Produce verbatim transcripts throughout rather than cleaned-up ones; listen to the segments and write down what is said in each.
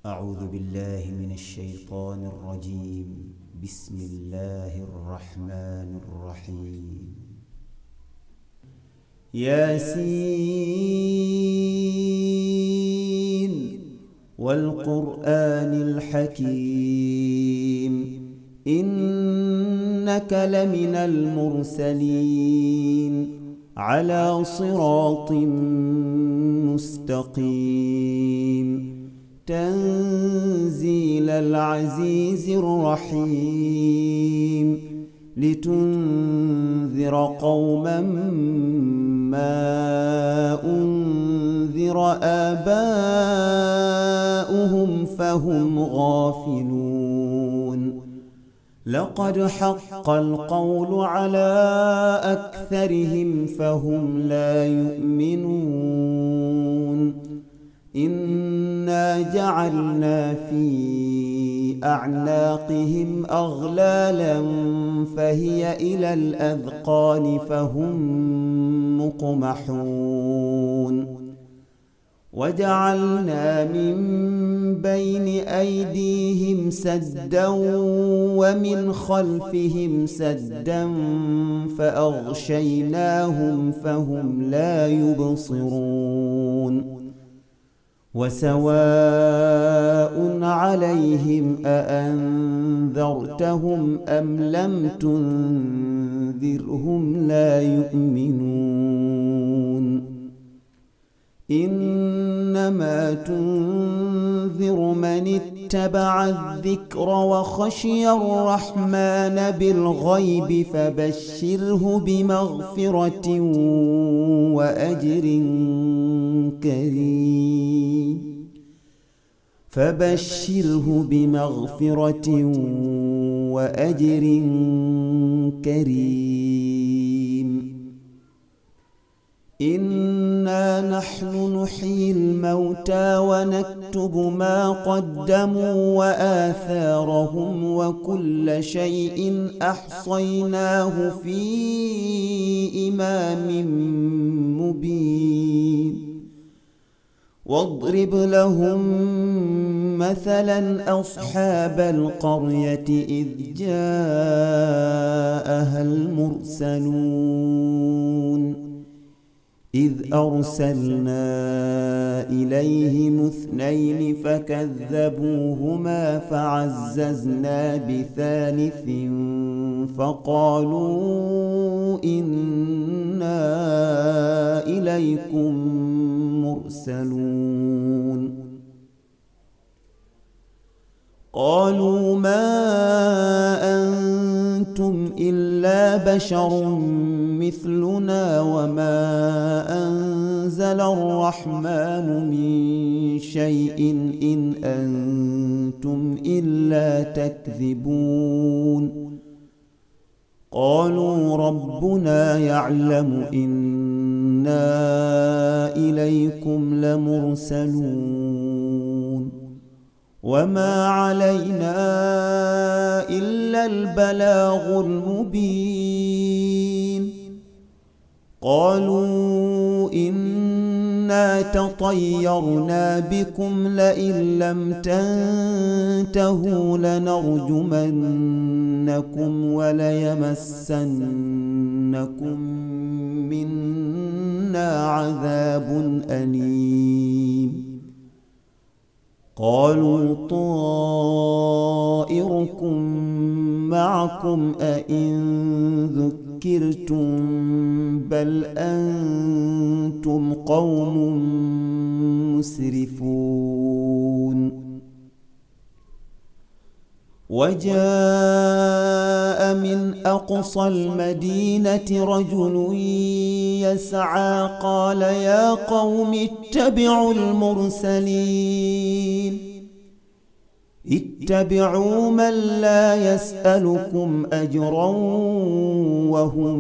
أعوذ بالله من الشيطان الرجيم. بسم الله الرحمن الرحيم. ياسين والقرآن الحكيم إنك لمن المرسلين على صراط مستقيم تنزيل العزيز الرحيم لتنذر قوما ما أنذر آباؤهم فهم غافلون لقد حق القول على أكثرهم فهم لا يؤمنون إنا جعلنا في أعناقهم أغلالا فهي إلى الأذقان فهم مقمحون وجعلنا من بين أيديهم سدا ومن خلفهم سدا فأغشيناهم فهم لا يبصرون وسواء عليهم أأنذرتهم أم لم تنذرهم لا يؤمنون إنما تنذر من اتبع الذكر وخشي الرحمن بالغيب فبشره بمغفرة وأجر كريم فبشره بمغفرة وأجر كريم إنا نحن نحيي الموتى ونكتب ما قدموا وآثارهم وكل شيء أحصيناه في إمام مبين واضرب لهم مثلا أصحاب القرية إذ جاءها المرسلون إذ أرسلنا إليهم اثنين فكذبوهما فعززنا بثالث فقالوا إنا إليكم مرسلون قالوا ما أنتم إلا بشر مثلنا وما أنزل الرحمن من شيء إن أنتم إلا تكذبون قالوا ربنا يعلم إنا إليكم لمرسلون وما علينا إلا البلاغ المبين قالوا إنا تطيرنا بكم لئن لم تنتهوا لنرجمنكم وليمسنكم منا عذاب أليم قالوا طائركم معكم أئن ذكرتم بل أنتم قوم مسرفون وجاء من أقصى المدينة رجل يسعى قال يا قوم اتبعوا المرسلين اتبعوا من لا يسألكم أجرا وهم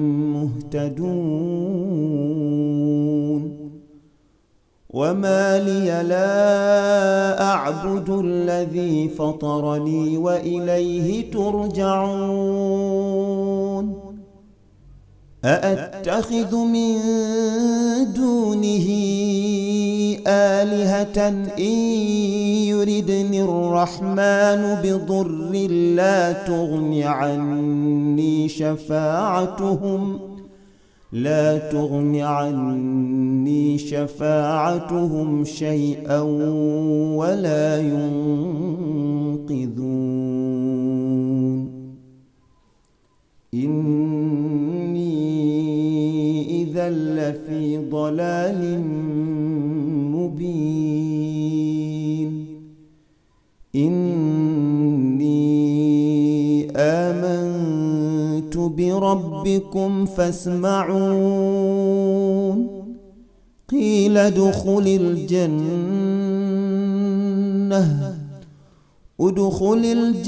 مهتدون وما لي لا أعبد الذي فطرني وإليه ترجعون أأتخذ من دونه آلهة إن يردني الرحمن بضر لا تغن عني شفاعتهم لا تغن عني شفاعتهم شيئا ولا ينقذون إني إذا لفي ضلال مبين إني آمنت بربكم فاسمعون قيل ادخل الجنة ادخل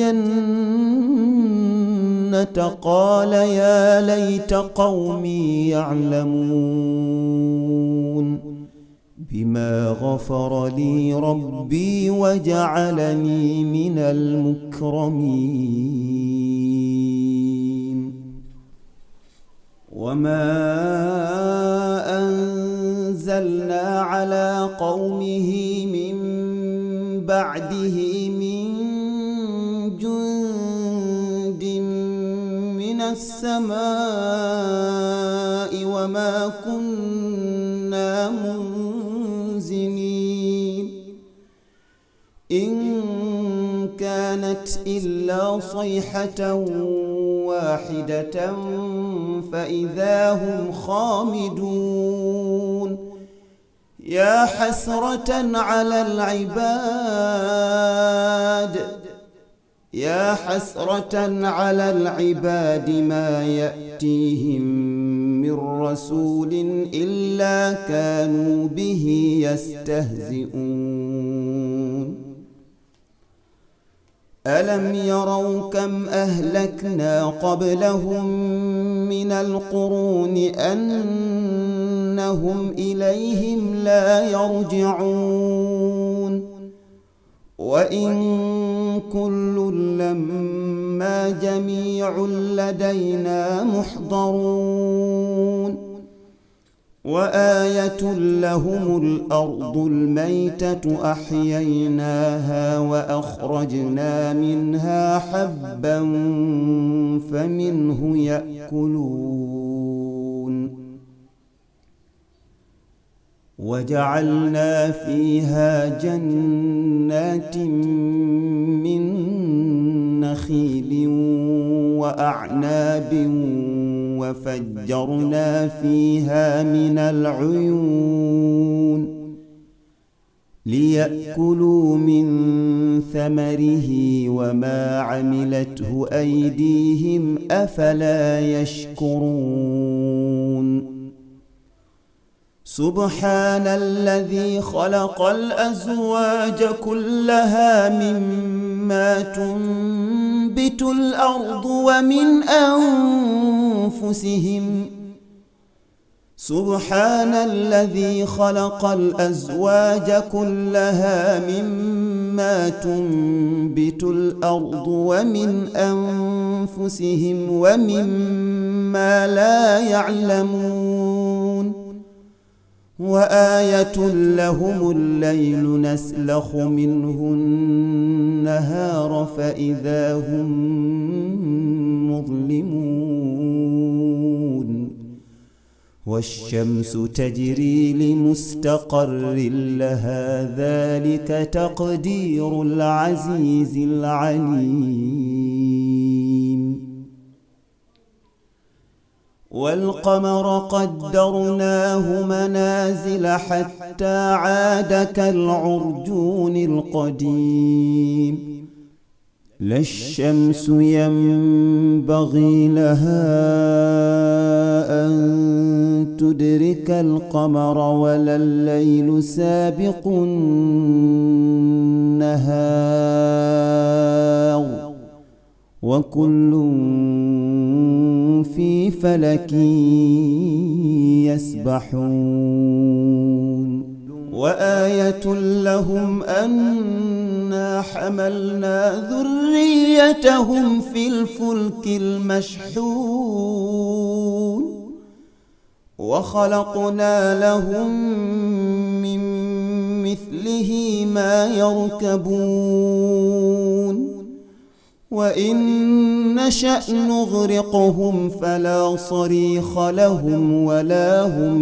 الجنة قال يا ليت قومي يعلمون بما غفر لي ربي وجعلني من المكرمين وما أنزلنا على قومه من بعده من جند من السماء وما كنا منزلين إن كانت إلا صيحة واحدة فإذا هم خامدون يا حسرة على العباد يا حسرة على العباد ما يأتيهم من رسول إلا كانوا به يستهزئون ألم يروا كم أهلكنا قبلهم من القرون أنهم إليهم لا يرجعون وإن كل لما جميع لدينا محضرون وآية لهم الأرض الميتة أحييناها وأخرجنا منها حبا فمنه يأكلون وجعلنا فيها جنات من نخيل وأعناب وفجرنا فيها من العيون ليأكلوا من ثمره وما عملته أيديهم أفلا يشكرون سبحان الذي خلق الأزواج كلها مما تنبت الأرض ومن أنفسهم سبحان الذي خلق الأزواج كلها مما تنبت الأرض ومن أنفسهم ومما لا يعلمون وآية لهم الليل نسلخ منه النهار فإذا هم مظلمون والشمس تجري لمستقر لها ذلك تقدير العزيز العليم والقمر قدرناه منازل حتى عاد كالعرجون القديم لا الشمس ينبغي لها أن تدرك القمر ولا الليل سابق النهار وكل في فلك يسبحون وآية لهم أنا حملنا ذريتهم في الفلك المشحون وخلقنا لهم من مثله ما يركبون وإن نشأ نغرقهم فلا صريخ لهم ولا هم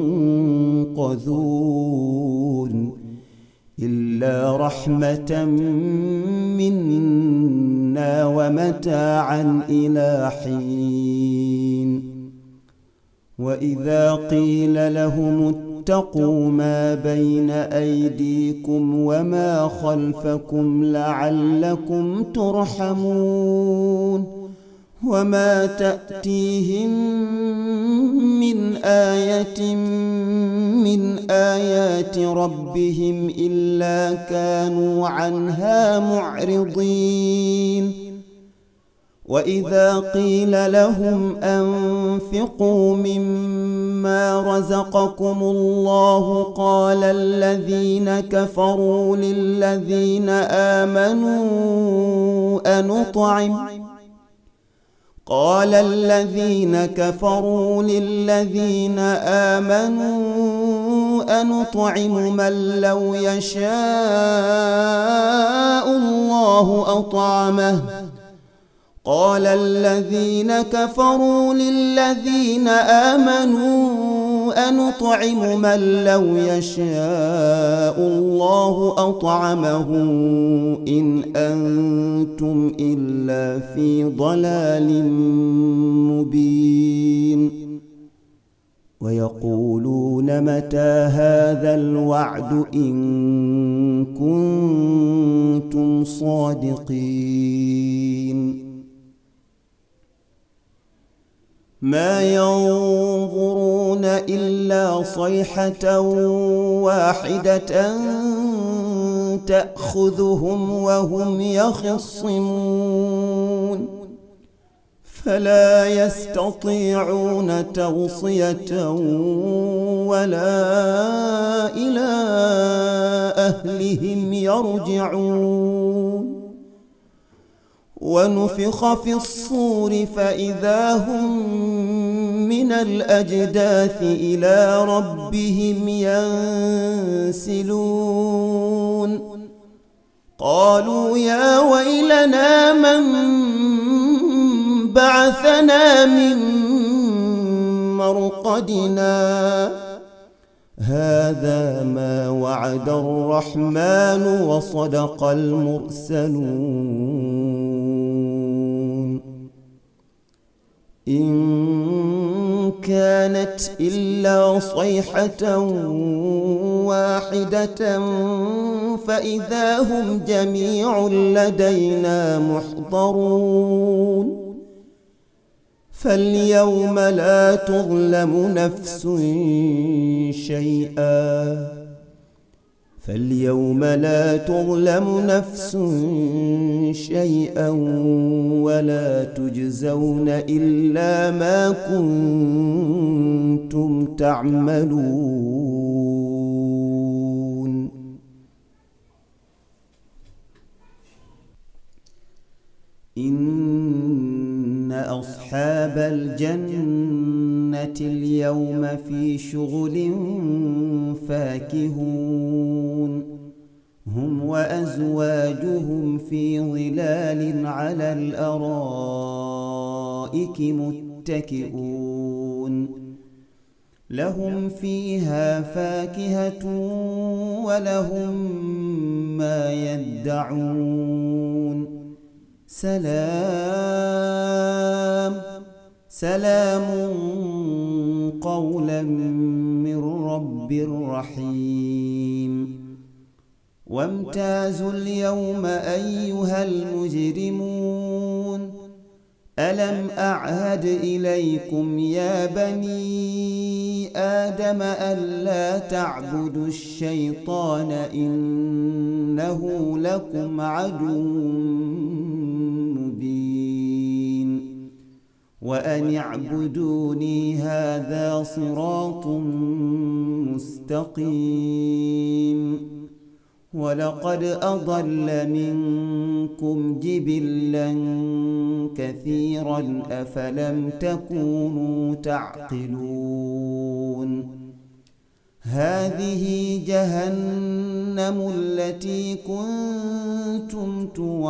ينقذون إلا رحمة منا ومتاعا إلى حين. وإذا قيل لهم اتقوا ما بين أيديكم وما خلفكم لعلكم ترحمون وما تأتيهم من آية من آيات ربهم إلا كانوا عنها معرضين. وإذا قيل لهم أنفقوا مما رزقكم الله قال الذين كفروا للذين آمنوا أنطعم قال الذين كفروا للذين آمنوا أنطعم من لو يشاء الله أطعمه قال الذين كفروا للذين آمنوا أنطعم من لو يشاء الله أطعمه إن أنتم إلا في ضلال مبين. ويقولون متى هذا الوعد إن كنتم صادقين. ما ينظرون إلا صيحة واحدة تأخذهم وهم يخصمون فلا يستطيعون توصية ولا إلى أهلهم يرجعون. ونفخ في الصور فإذا هم من الأجداث إلى ربهم ينسلون قالوا يا ويلنا من بعثنا من مرقدنا هذا ما وعد الرحمن وصدق المرسلون. إن كانت إلا صيحة واحدة فإذا هم جميع لدينا محضرون فاليوم لا تظلم نفس شيئا فاليوم لا تظلم نفس شيئا ولا تجزون إلا ما كنتم تعملون. إن أصحاب الجنة اليوم في شغل فاكهون هم وأزواجهم في ظلال على الأرائك متكئون لهم فيها فاكهة ولهم ما يدعون سلام سلام قولا من رب رحيم. وامتازوا اليوم أيها المجرمون ألم أعهد إليكم يا بني آدم ألا تعبدوا الشيطان إنه لكم عدو مبين وأن اعبدوني هذا صراط مستقيم. ولقد أضل منكم جبلا كثيرا أفلم تكونوا تعقلون هذه جهنم التي كنتم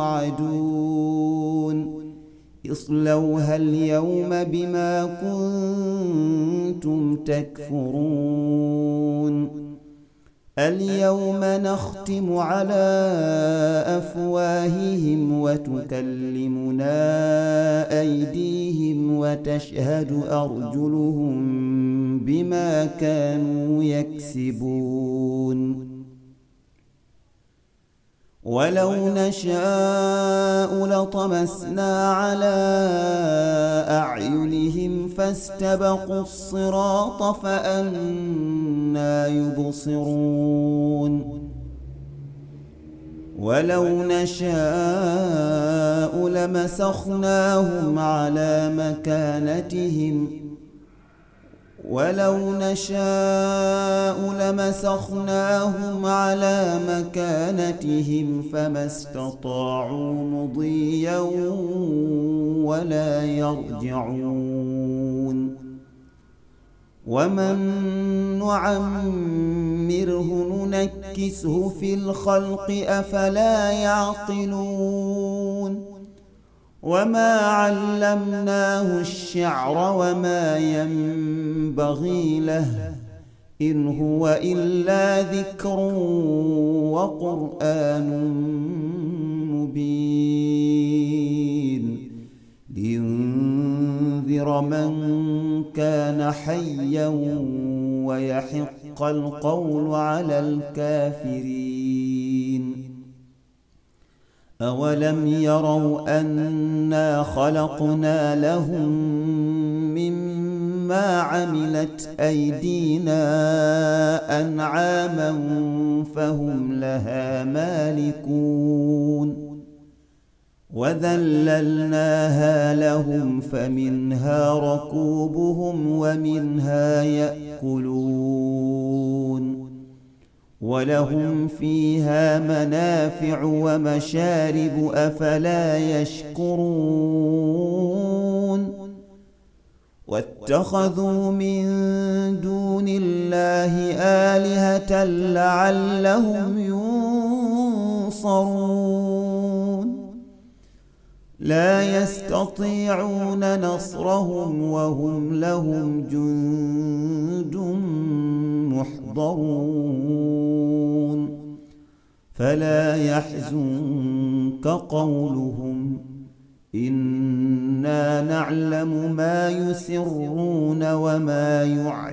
توعدون اصلوها اليوم بما كنتم تكفرون اليوم نختم على أفواههم وتكلمنا أيديهم وتشهد أرجلهم بما كانوا يكسبون ولو نشاء لطمسنا على أعينهم فاستبقوا الصراط فأنى يبصرون ولو نشاء لمسخناهم على مكانتهم ولو نشاء لمسخناهم على مكانتهم فما استطاعوا مضيا ولا يرجعون ومن نعمره ننكسه في الخلق أفلا يعقلون وما علمناه الشعر وما ينبغي له إن هو إلا ذكر وقرآن مبين لينذر من كان حيا ويحق القول على الكافرين أولم يروا أنا خلقنا لهم مما عملت أيدينا أنعاما فهم لها مالكون وذللناها لهم فمنها ركوبهم ومنها يأكلون ولهم فيها منافع ومشارب أفلا يشكرون واتخذوا من دون الله آلهة لعلهم ينصرون لا يستطيعون نصرهم وهم لهم جند محضرون فلا يحزنك قولهم إنا نعلم ما يسرون وما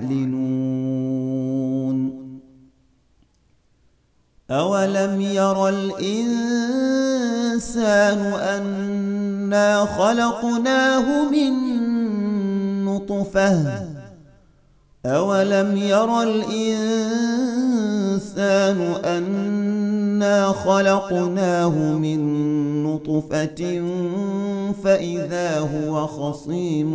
يعلنون أولم ير الإنسان أنا خلقناه من نطفة أولم ير الإنسان أنا خلقناه من نطفة فإذا هو خصيم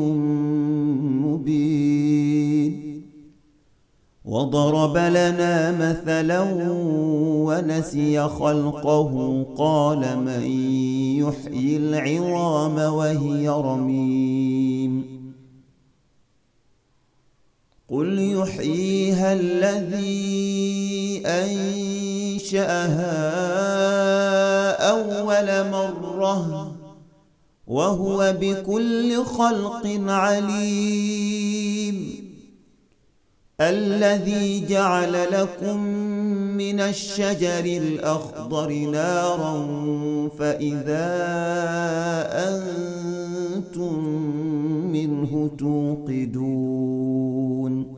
مبين وضرب لنا مثلا ونسي خلقه قال من يحيي العظام وهي رميم قل يحييها الذي أنشأها أول مرة وهو بكل خلق عليم الذي جعل لكم من الشجر الأخضر نارا فإذا أنتم منه توقدون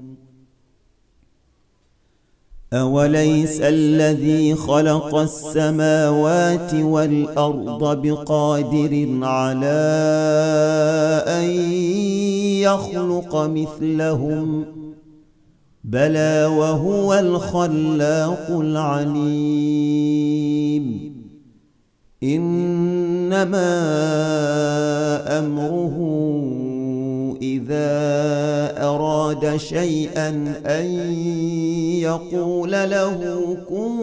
أوليس الذي خلق السماوات والأرض بقادر على أن يخلق مثلهم بلى وهو الخلاق العليم إنما أمره إذا إذا أراد شيئا أن يقول له كن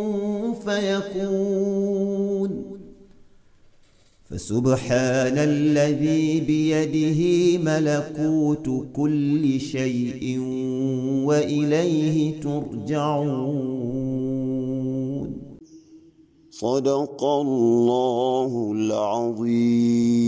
فيكون فسبحان الذي بيده ملكوت كل شيء وإليه ترجعون. صدق الله العظيم.